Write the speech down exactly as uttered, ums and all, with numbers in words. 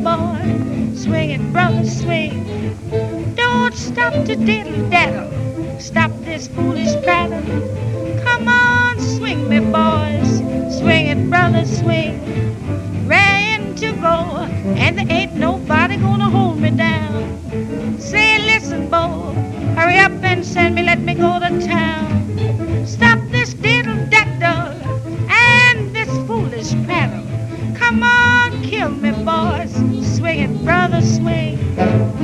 boy. Swing it, brother, swing. Don't stop to diddle daddle. Stop this foolish prattle. Come on, swing me, boys. Swing it, brother, swing. Rain to go, and there ain't nobody gonna hold me down. Say, listen, boy, hurry up and send me, let me go to town. Stop this diddle daddle and this foolish prattle. Come on, kill me, boys. Swing it, brother, swing.